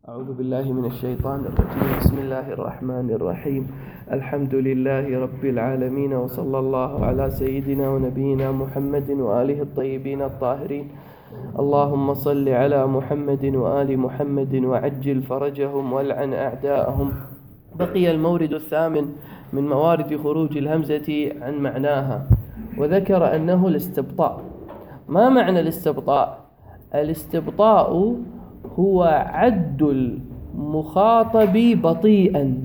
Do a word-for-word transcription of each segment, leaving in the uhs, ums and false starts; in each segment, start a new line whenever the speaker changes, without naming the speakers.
أعوذ بالله من الشيطان الرجيم. بسم الله الرحمن الرحيم. الحمد لله رب العالمين، وصلى الله على سيدنا ونبينا محمد وآله الطيبين الطاهرين. اللهم صل على محمد وآل محمد وعجل فرجهم والعن أعداءهم. بقي المورد الثامن من موارد خروج الهمزة عن معناها، وذكر أنه الاستبطاء. ما معنى الاستبطاء؟ الاستبطاء هو عد المخاطب بطيئا،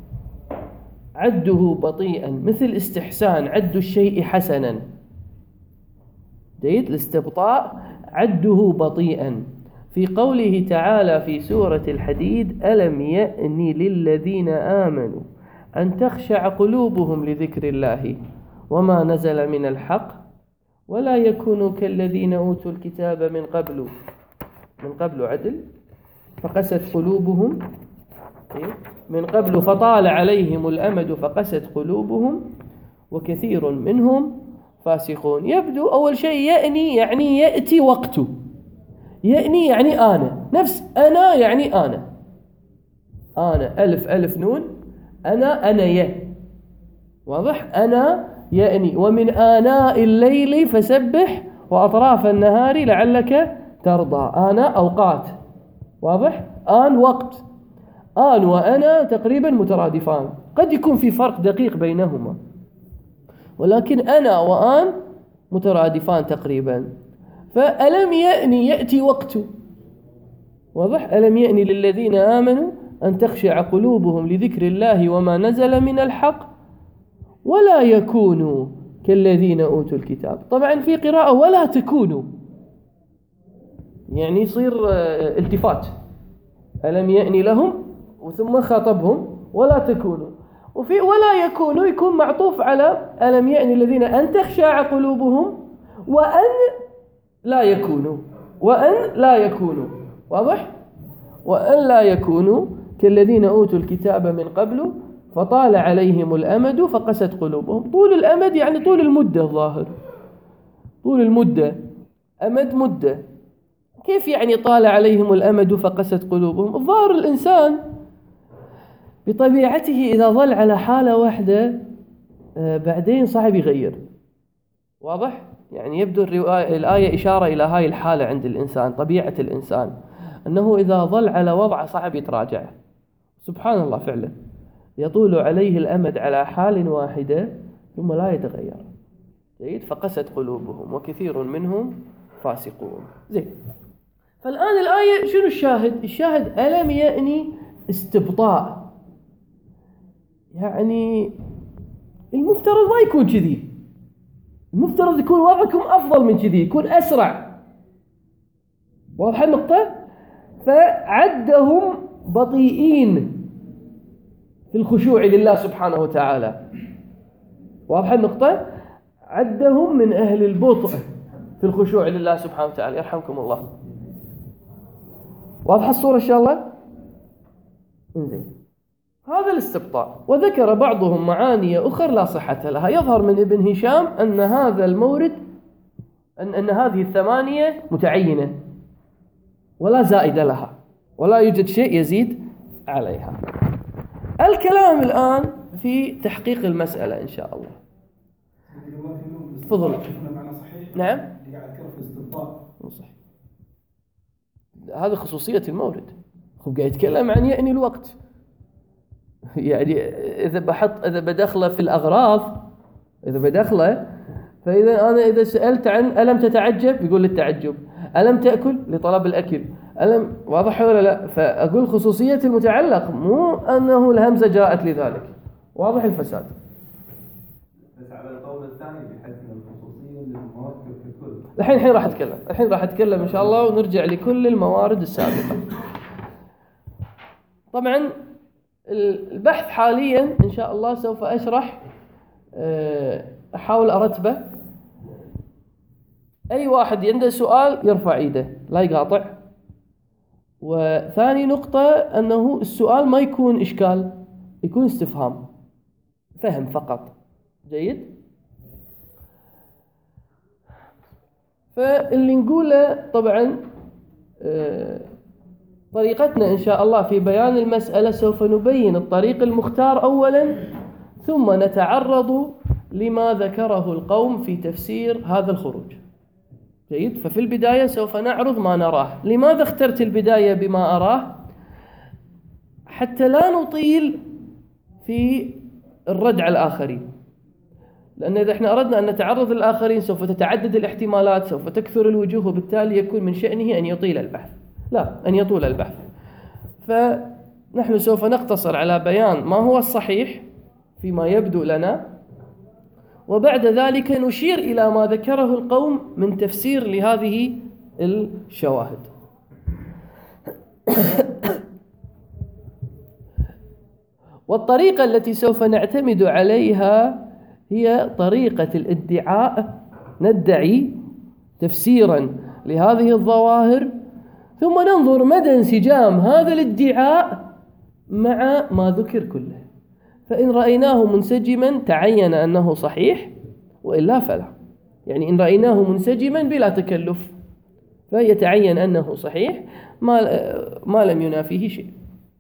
عده بطيئا، مثل استحسان، عد الشيء حسنا. جيد. الاستبطاء عده بطيئا. في قوله تعالى في سورة الحديد: ألم يأن للذين آمنوا أن تخشع قلوبهم لذكر الله وما نزل من الحق ولا يكونوا كالذين أوتوا الكتاب من قبل من قبل عدل فقست قلوبهم من قبل فطال عليهم الأمد فقست قلوبهم وكثير منهم فاسقون. يبدو أول شيء يأني يعني يأتي وقته، يأني يعني آنا، نفس أنا يعني آنا، آنا ألف ألف نون، أنا أنا ي، واضح؟ أنا يأني. ومن آناء الليل فسبح وأطراف النهار لعلك ترضى. آنا أوقات، واضح؟ آن وقت، آن وأنا تقريبا مترادفان، قد يكون في فرق دقيق بينهما، ولكن أنا وآن مترادفان تقريبا. فألم يأني يأتي وقته، واضح؟ ألم يأني للذين آمنوا أن تخشع قلوبهم لذكر الله وما نزل من الحق ولا يكونوا كالذين أوتوا الكتاب. طبعا في قراءة ولا تكونوا، يعني يصير التفات، ألم يأني لهم وثم خاطبهم ولا تكونوا. وفي ولا يكونوا يكون معطوف على ألم يأني الذين أن تخشع قلوبهم وأن لا يكونوا، وأن لا يكونوا، واضح؟ وأن لا يكونوا كالذين أوتوا الكتاب من قبل فطال عليهم الأمد فقست قلوبهم. طول الأمد يعني طول المدة، الظاهر طول المدة، أمد مدة. كيف يعني طال عليهم الأمد فقست قلوبهم؟ الظاهر الإنسان بطبيعته إذا ظل على حالة واحدة بعدين صعب يغير، واضح؟ يعني يبدو الآية إشارة إلى هاي الحالة عند الإنسان، طبيعة الإنسان أنه إذا ظل على وضع صعب يتراجع. سبحان الله، فعلا يطول عليه الأمد على حال واحدة ثم لا يتغير. جيد. فقست قلوبهم وكثير منهم فاسقون. زين. فالآن الآية شنو الشاهد؟ الشاهد ألم يأني استبطاء، يعني المفترض ما يكون كذي، المفترض يكون وضعكم أفضل من كذي، يكون أسرع. واضح النقطة؟ فعدهم بطيئين في الخشوع لله سبحانه وتعالى. واضح النقطة؟ عدهم من أهل البطء في الخشوع لله سبحانه وتعالى. يرحمكم الله. واضح الصورة إن شاء الله؟ انزين. هذا الاستبطاء. وذكر بعضهم معاني أخرى لا صحة لها. يظهر من ابن هشام أن هذا المورد أن, أن هذه الثمانية متعينة ولا زائد لها، ولا يوجد شيء يزيد عليها. الكلام الآن في تحقيق المسألة إن شاء الله. تفضل. نعم. صحيح. هذا خصوصية المورد. هو قاعد يتكلم عن يعني الوقت. يعني إذا بحط إذا بدخله في الأغراض، إذا بدخله، فإذا أنا إذا سألت عن ألم تتعجب يقول للتعجب، ألم تأكل لطلب الأكل، ألم، واضح ولا لا؟ فأقول خصوصية المتعلق، مو أنه الهمزة جاءت لذلك. واضح الفساد.
بس على القول الثاني بحيث أن الخصوصية للموارد ككل.
الحين الحين راح أتكلم الحين راح أتكلم إن شاء الله، ونرجع لكل الموارد السابقة. طبعا البحث حاليا إن شاء الله سوف أشرح، أحاول أرتبه. أي واحد عنده سؤال يرفع إيده لا يقاطع. وثاني نقطة أنه السؤال ما يكون إشكال، يكون استفهام، فهم فقط. جيد. فاللي نقوله طبعا طريقتنا إن شاء الله في بيان المسألة سوف نبين الطريق المختار أولا، ثم نتعرض لما ذكره القوم في تفسير هذا الخروج. جيد. ففي البداية سوف نعرض ما نراه. لماذا اخترت البداية بما أراه؟ حتى لا نطيل في الرد على الآخرين، لأن إذا احنا أردنا أن نتعرض للآخرين سوف تتعدد الاحتمالات، سوف تكثر الوجوه، وبالتالي يكون من شأنه أن يطيل البحث، لا أن يطول البحث. فنحن سوف نقتصر على بيان ما هو الصحيح فيما يبدو لنا، وبعد ذلك نشير إلى ما ذكره القوم من تفسير لهذه الشواهد. والطريقة التي سوف نعتمد عليها هي طريقة الادعاء، ندعي تفسيرا لهذه الظواهر، ثم ننظر مدى انسجام هذا الادعاء مع ما ذكر كله. فإن رأيناه منسجما تعين أنه صحيح، وإلا فلا. يعني إن رأيناه منسجما بلا تكلف فيتعين أنه صحيح ما, ما لم ينافيه شيء.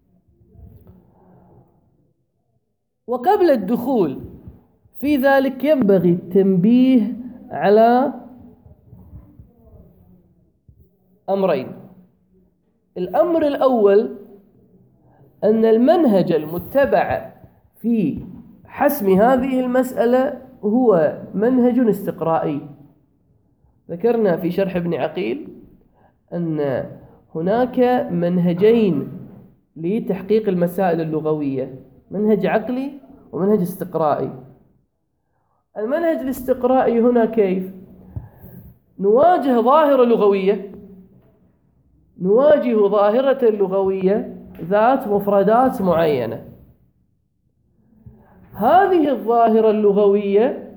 وقبل الدخول في ذلك ينبغي التنبيه على أمرين. الأمر الأول أن المنهج المتبع في حسم هذه المسألة هو منهج استقرائي. ذكرنا في شرح ابن عقيل أن هناك منهجين لتحقيق المسائل اللغوية، منهج عقلي ومنهج استقرائي. المنهج الاستقرائي هنا كيف؟ نواجه ظاهرة لغوية، نواجه ظاهرة لغوية ذات مفردات معينة. هذه الظاهرة اللغوية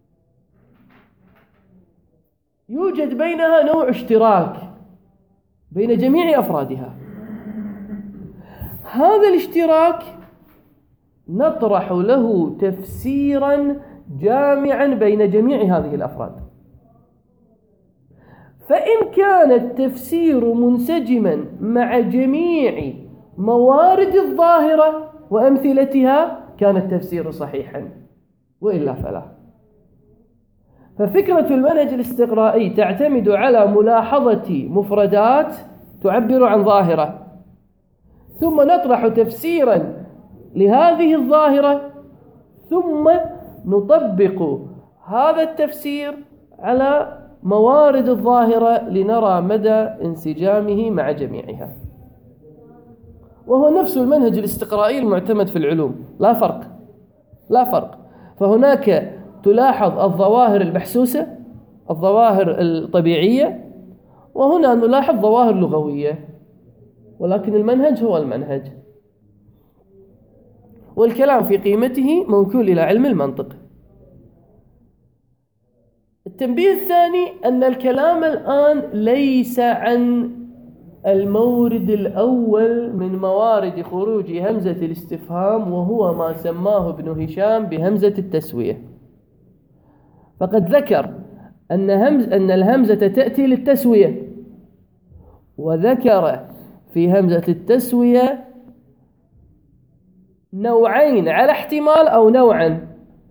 يوجد بينها نوع اشتراك بين جميع أفرادها. هذا الاشتراك نطرح له تفسيرا جامعا بين جميع هذه الأفراد. فإن كان التفسير منسجما مع جميع موارد الظاهرة وأمثلتها كان التفسير صحيحا، وإلا فلا. ففكرة المنهج الاستقرائي تعتمد على ملاحظة مفردات تعبر عن ظاهرة، ثم نطرح تفسيرا لهذه الظاهرة، ثم نطبق هذا التفسير على موارد الظاهرة لنرى مدى انسجامه مع جميعها. وهو نفس المنهج الاستقرائي المعتمد في العلوم، لا فرق لا فرق. فهناك تلاحظ الظواهر المحسوسة، الظواهر الطبيعية، وهنا نلاحظ ظواهر لغوية، ولكن المنهج هو المنهج. والكلام في قيمته موكول إلى علم المنطق. التنبيه الثاني أن الكلام الآن ليس عن المورد الأول من موارد خروج همزة الاستفهام، وهو ما سماه ابن هشام بهمزة التسوية. فقد ذكر أن, همز أن الهمزة تأتي للتسوية، وذكر في همزة التسوية نوعين على احتمال أو نوعا.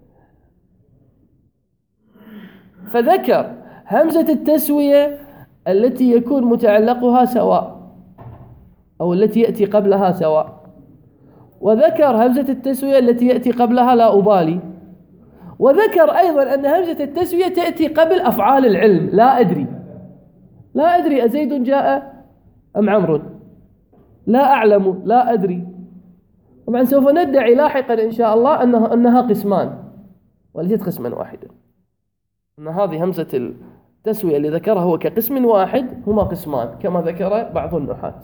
فذكر همزة التسوية التي يكون متعلقها سواء، أو التي يأتي قبلها سواء، وذكر همزة التسوية التي يأتي قبلها لا أبالي، وذكر أيضا أن همزة التسوية تأتي قبل أفعال العلم، لا أدري لا أدري أزيد جاء أم عمرو، لا أعلم، لا أدري. طبعا سوف ندعي لاحقا إن شاء الله أنها, أنها قسمان وليست قسما واحدا، أن هذه همزة التسوية اللي ذكرها هو كقسم واحد هما قسمان كما ذكر بعض النحاة.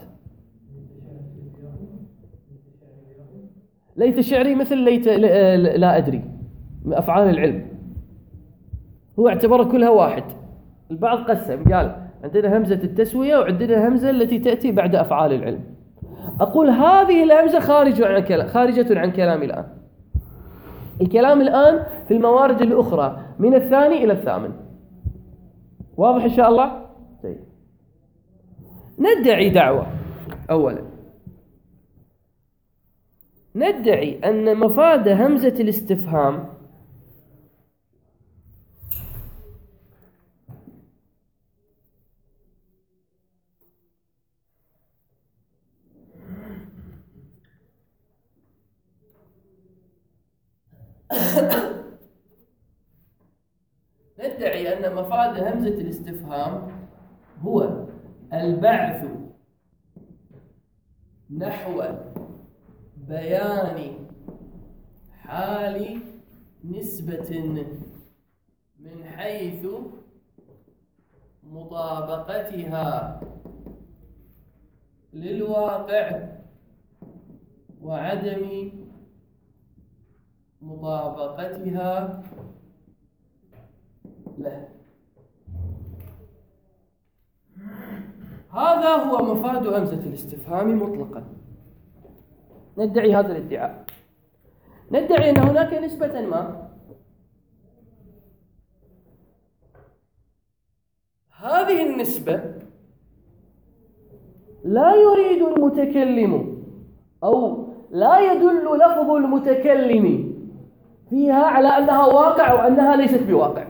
ليت شعري مثل ليت لا أدري من أفعال العلم، هو اعتبر كلها واحد. البعض قسم قال عندنا همزة التسوية وعندنا همزة التي تأتي بعد أفعال العلم. أقول هذه الهمزة خارجة عن كلام خارجة عن كلامي الآن. الكلام الآن في الموارد الأخرى من الثاني إلى الثامن. واضح إن شاء الله؟ طيب. ندعي دعوة أولا ندعي أن مفاد همزة الاستفهام ندعي أن مفاد همزة الاستفهام هو البعث نحو بيان حال نسبة من حيث مطابقتها للواقع وعدم مطابقتها له. هذا هو مفاد همزة الاستفهام مطلقا. ندعي هذا الادعاء، ندعي أن هناك نسبة ما هذه النسبة لا يريد المتكلم أو لا يدل لفظ المتكلم فيها على أنها واقع وأنها ليست بواقع.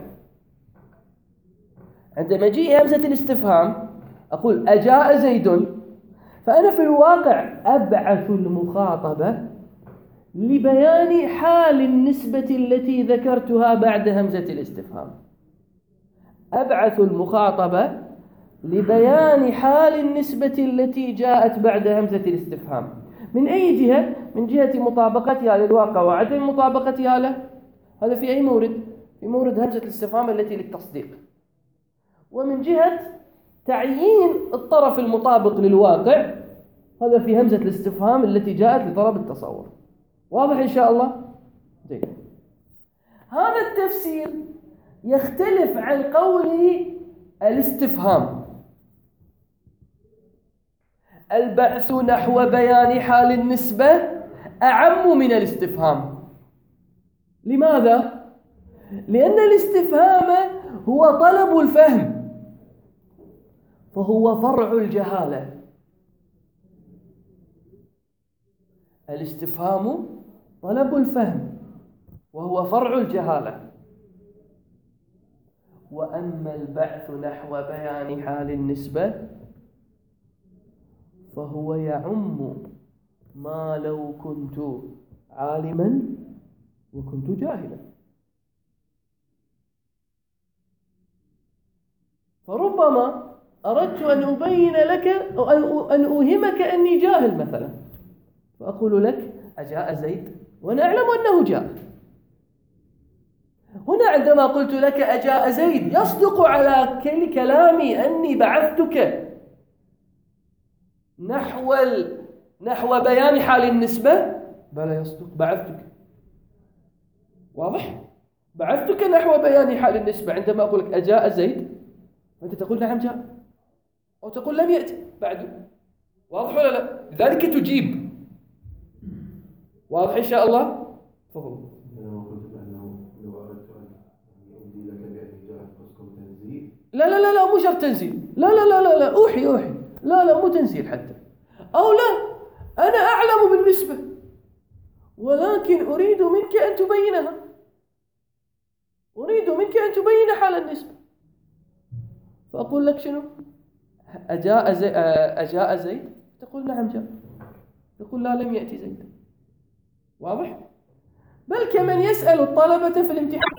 عندما يجي همزة الاستفهام أقول أجاء زيد، فأنا في الواقع أبعث المخاطبة لبيان حال النسبة التي ذكرتها بعد همزة الاستفهام. أبعث المخاطبة لبيان حال النسبة التي جاءت بعد همزة الاستفهام. من أي جهة؟ من جهة مطابقتها للواقع وعدم مطابقتها له. هذا في أي مورد؟ في مورد همزة الاستفهام التي للتصديق. ومن جهة تعيين الطرف المطابق للواقع، هذا في همزة الاستفهام التي جاءت لطلب التصور. واضح إن شاء الله؟ جيد. هذا التفسير يختلف عن قوله الاستفهام البعث نحو بيان حال النسبة أعم من الاستفهام. لماذا؟ لأن الاستفهام هو طلب الفهم، فهو فرع الجهالة. الاستفهام طلب الفهم وهو فرع الجهالة. وأما البعث نحو بيان حال النسبة فهو يعم ما لو كنت عالما وكنت جاهلا. فربما أردت أن أبين لك أو أن أوهمك أني جاهل مثلا، فأقول لك أجاء زيد وأنا أعلم أنه جاء. هنا عندما قلت لك أجاء زيد يصدق على كل كلامي أني بعثتك نحو ال... نحو بيان حال النسبة؟ بلى يصدق، بعثتك. واضح؟ بعثتك نحو بيان حال النسبة. عندما أقول لك أجاء زيد أنت تقول نعم جاء، أو تقول لم يأتي بعده. واضح ولا لا؟ لذلك تجيب. واضح إن شاء الله؟ تفضل. لا لا لا لا مو شرط تنزيل. لا لا لا لا لا أوحي أوحي لا لا مو تنزيل حتى. أو لا أنا أعلم بالنسبة ولكن أريد منك أن تبينها. أريد منك أن تبين حال النسبة. فأقول لك شنو؟ أجاء زيد، أجاء زيد؟ تقول نعم جاء. تقول لا لم يأتي زيد. واضح؟ بل كمن يسأل الطلبة في الامتحان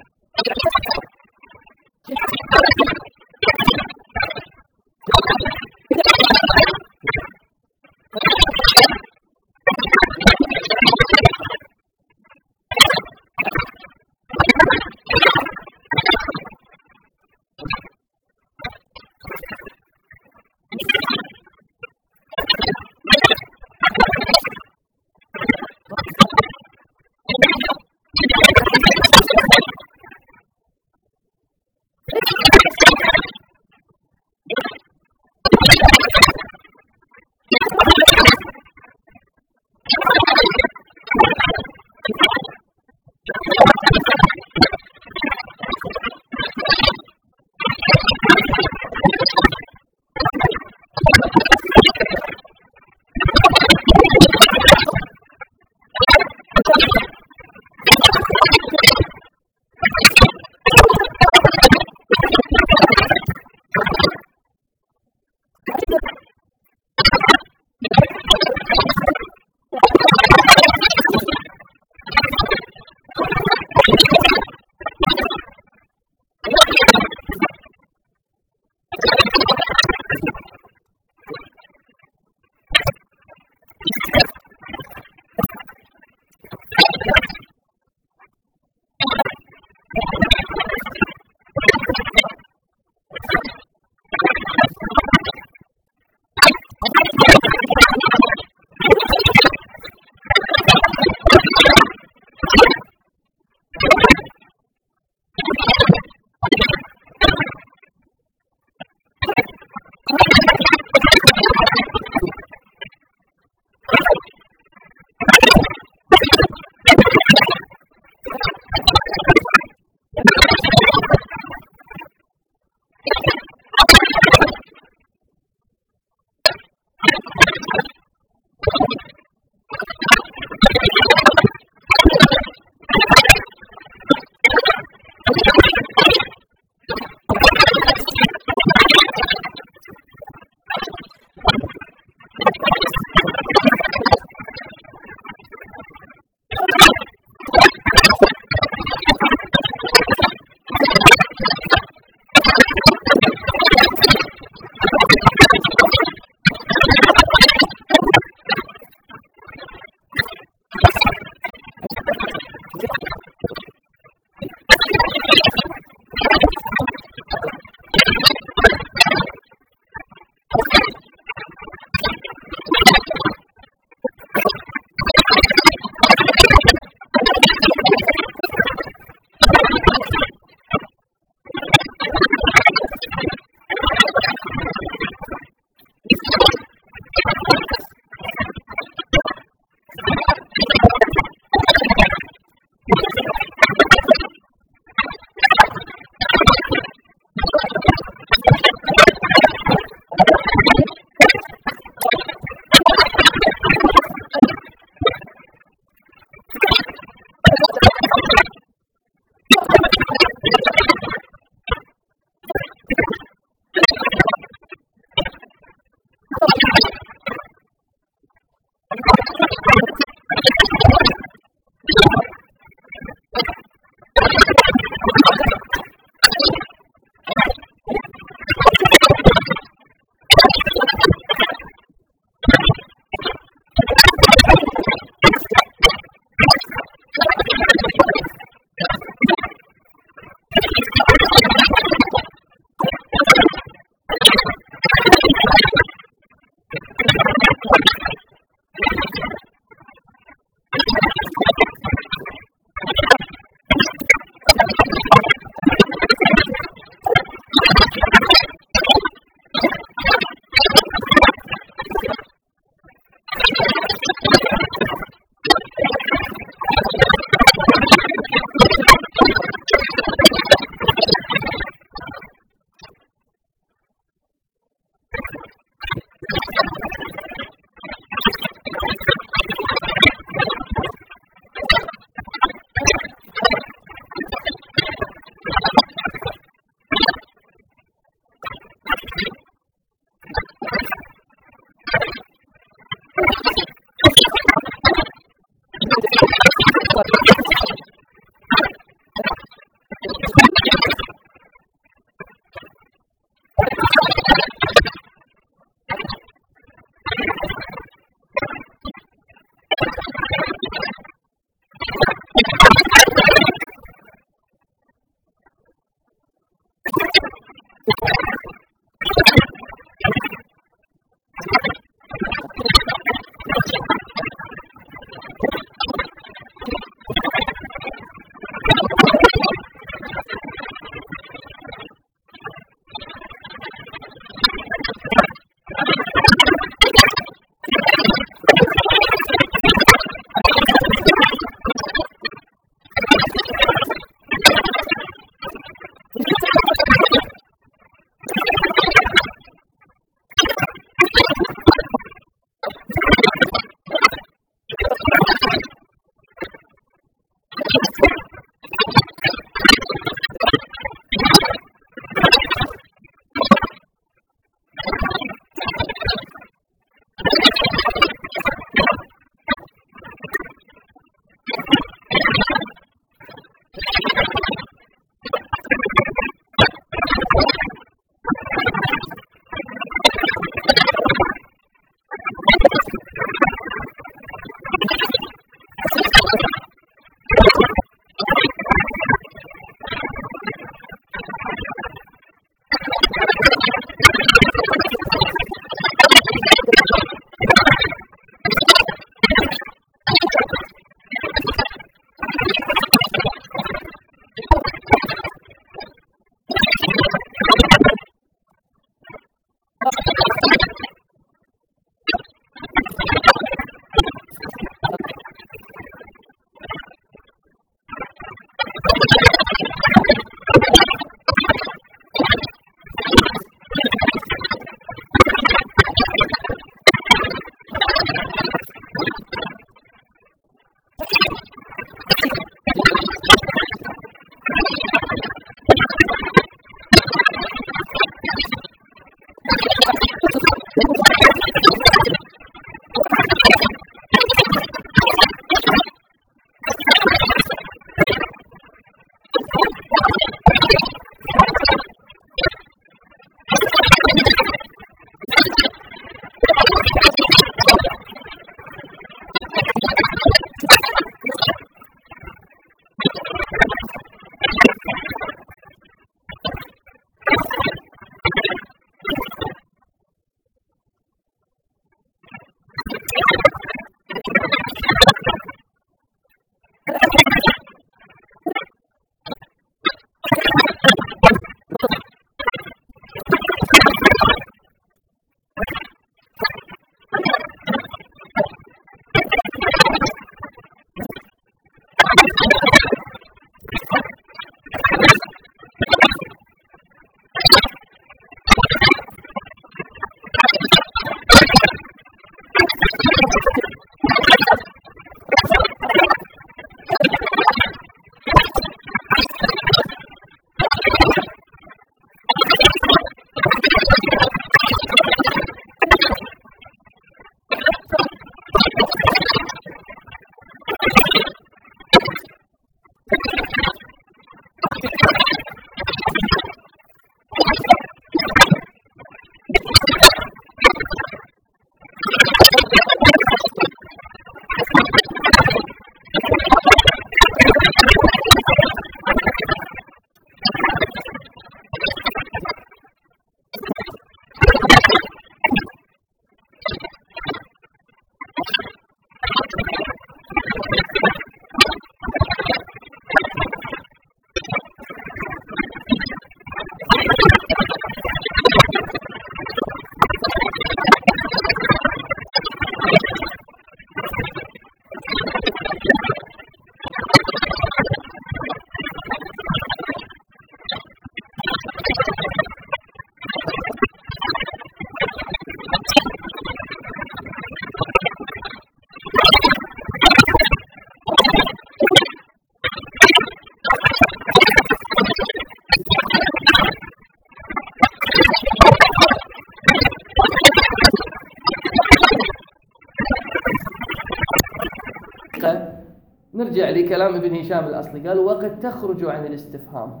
نرجع لكلام ابن هشام الأصلي، قال وقد تخرج عن الاستفهام.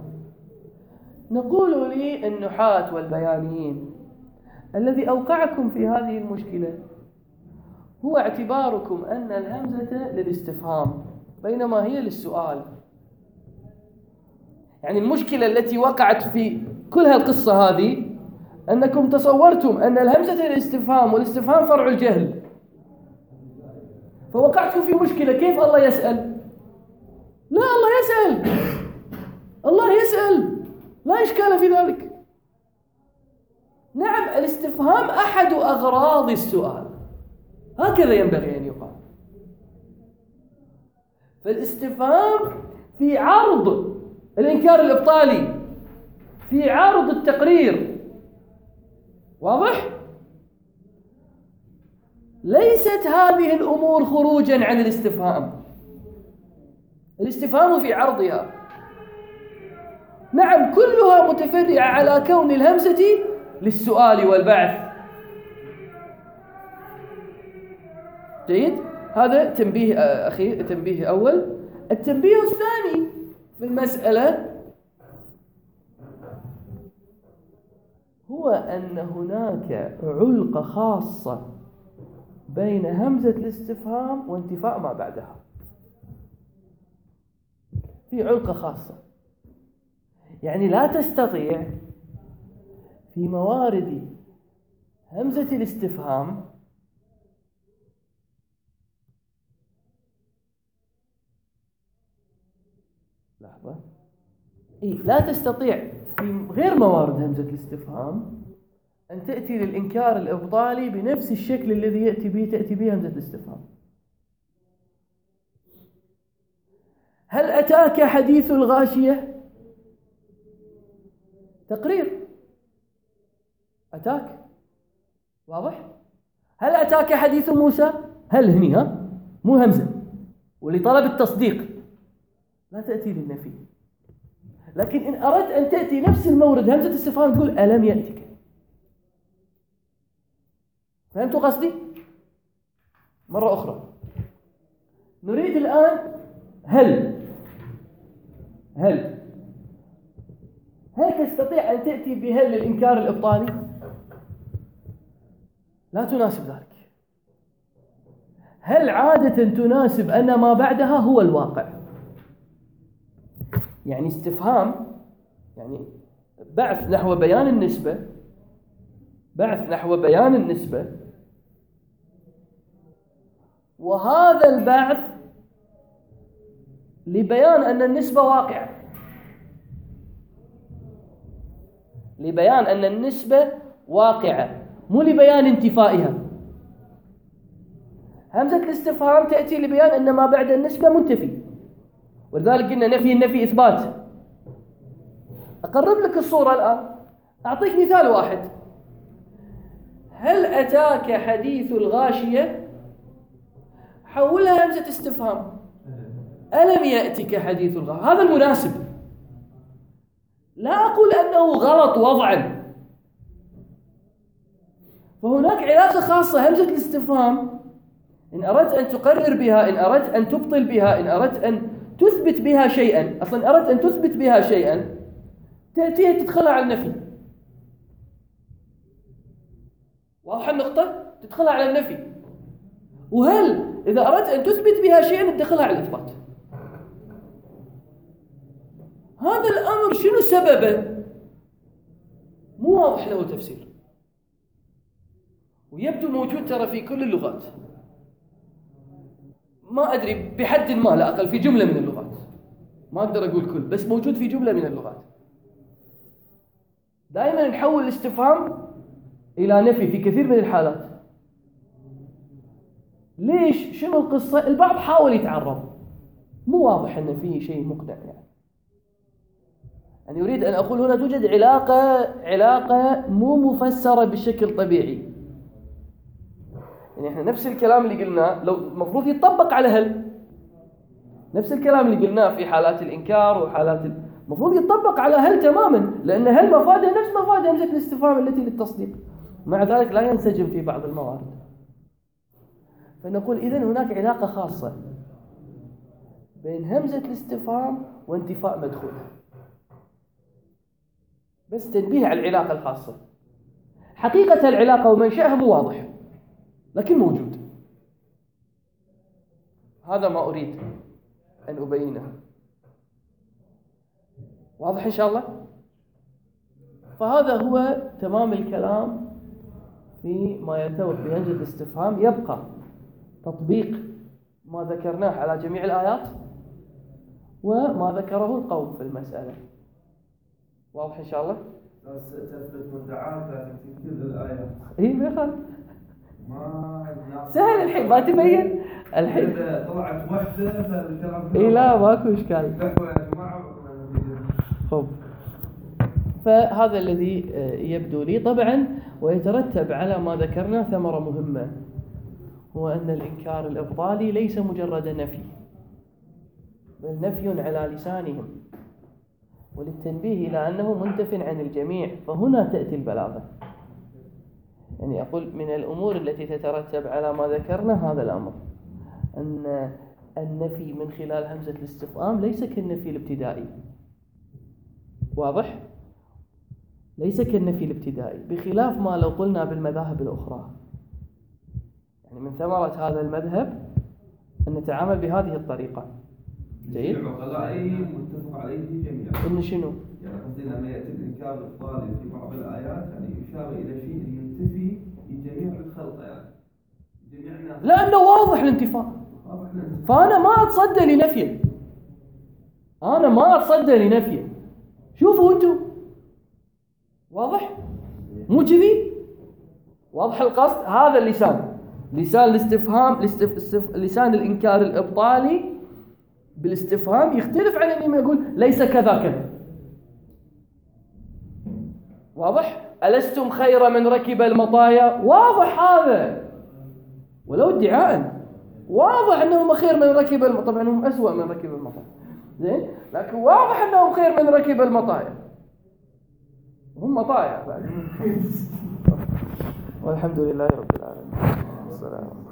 نقول لي النحاة والبيانيين الذي أوقعكم في هذه المشكلة هو اعتباركم أن الهمزة للاستفهام بينما هي للسؤال. يعني المشكلة التي وقعت في كل هالقصة هذه أنكم تصورتم أن الهمزة الاستفهام والاستفهام فرع الجهل، فوقعتم في مشكلة. كيف الله يسأل؟ لا، الله يسأل، الله يسأل، لا إشكال في ذلك. نعم، الاستفهام أحد أغراض السؤال، هكذا ينبغي أن يقال. فالاستفهام في عرض الإنكار الإبطالي، في عرض التقرير. واضح؟ ليست هذه الأمور خروجا عن الاستفهام، الاستفهام في عرضها. نعم، كلها متفرعة على كون الهمزة للسؤال والبعث. جيد؟ هذا تنبيه أخير، تنبيه أول. التنبيه الثاني في المسألة هو أن هناك علقة خاصة بين همزة الاستفهام وانتفاء ما بعدها. في علقة خاصة، يعني لا تستطيع في موارد همزة الاستفهام لحظة إيه لا تستطيع في غير موارد همزة الاستفهام أن تأتي للإنكار الإبطالي بنفس الشكل الذي يأتي به تأتي به همزة الاستفهام. هل أتاك حديث الغاشية؟ تقرير، أتاك، واضح؟ هل أتاك حديث موسى؟ هل هني ها مو همزة، ولطلب التصديق لا تأتي للنفي. لكن إن أردت أن تأتي نفس المورد همزة الاستفهام تقول ألم يأتك. فهمتوا قصدي؟ مرة أخرى نريد الآن هل هل هل تستطيع أن تأتي بهل للإنكار الإبطالي؟ لا تناسب ذلك. هل عادة تناسب أن ما بعدها هو الواقع؟ يعني استفهام، يعني بعث نحو بيان النسبة، بعث نحو بيان النسبة، وهذا البعث لبيان أن النسبة واقعة، لبيان أن النسبة واقعة، مو لبيان انتفائها. همزة الاستفهام تأتي لبيان أن ما بعد النسبة منتفي، ولذلك قلنا نفي النفي إثبات. أقرب لك الصورة الآن، أعطيك مثال واحد. هل أتاك حديث الغاشية؟ حولها همزة استفهام، ألم يأتك حديث الغاشية؟ هذا المناسب. لا أقول أنه غلط وضعا، فهناك علاقة خاصة. همزة الاستفهام إن أردت أن تقرر بها، إن أردت أن تبطل بها، إن أردت أن تثبت بها شيئا، أصلا أردت أن تثبت بها شيئا، تأتيها تدخلها على النفي. واضحة النقطة؟ تدخلها على النفي. وهل إذا أردت أن تثبت بها شيئا تدخلها على الإثبات. هذا الأمر شنو سببه؟ مو واضح له تفسير، ويبدو موجود ترى في كل اللغات، ما أدري بحد ما لا أقل في جملة من اللغات، ما أقدر أقول كل، بس موجود في جملة من اللغات. دائما نحول الاستفهام إلى نفي في كثير من الحالات. ليش؟ شنو القصة؟ البعض حاول يتعرض، مو واضح أن فيه شيء مقنع. يعني أنا أريد أن أقول هنا توجد علاقة علاقة مو مفسرة بشكل طبيعي. يعني إحنا نفس الكلام اللي قلناه لو المفروض يتطبق على هل، نفس الكلام اللي قلناه في حالات الإنكار وحالات المفروض يتطبق على هل تماما، لأن هل مفادها نفس مفاد همزة الاستفهام التي للتصديق، مع ذلك لا ينسجم في بعض الموارد. فنقول إذن هناك علاقة خاصة بين همزة الاستفهام وانتفاء مدخولها، بس تنبيه على العلاقة الخاصة. حقيقة العلاقة ومنشأها مو واضح، لكن موجود. هذا ما أريد أن أبينه. واضح إن شاء الله؟ فهذا هو تمام الكلام في ما يرتبط بهمزة الاستفهام. يبقى تطبيق ما ذكرناه على جميع الآيات وما ذكره القوم في المسألة. واضح إن شاء الله؟
تثبت مدعاة لازم تذكر الآيات.
إيه ما يخالف.
ما
سهل الحين ما تبين الحين.
طلعت وحدة فالكلام.
إيه لا ماكو إشكال.
يا جماعة.
خب. فهذا الذي يبدو لي طبعا، ويترتب على ما ذكرنا ثمرة مهمة، هو أن الإنكار الإبطالي ليس مجرد نفي، بل نفي على لسانهم، وللتنبيه إلى أنه منتف عن الجميع. فهنا تأتي البلاغة. يعني أقول من الأمور التي تترتب على ما ذكرنا هذا الأمر، أن النفي من خلال همزة الاستفهام ليس كالنفي الابتدائي. واضح؟ ليس كالنفي الابتدائي، بخلاف ما لو قلنا بالمذاهب الأخرى. يعني من ثمرة هذا المذهب أن نتعامل بهذه الطريقة. جيد؟
العقلاء متفق عليه جميعا.
إن شنو؟
يعني قصدي لما يأتي الإنكار الإبطالي في بعض الآيات يعني يشار إلى شيء ينتفي لجميع الخلق، يعني جميع الناس.
لأنه واضح الانتفاء. فأنا ما أتصدى لنفيه. أنا ما أتصدى لنفيه. شوفوا أنتم. واضح؟ مو كذي؟ واضح القصد؟ هذا اللسان، لسان الاستفهام، الاستف... لسان الإنكار الإبطالي بالاستفهام يختلف عن اللي ما يقول ليس كذا كذا. واضح؟ ألستم خير من ركب المطايا؟ واضح هذا، ولو ادعاء واضح أنهم خير من ركب المطايا. طبعا هم أسوأ من ركب المطايا، زين، لكن واضح أنهم خير من ركب المطايا. هم مطايا. والحمد لله رب العالمين. السلام.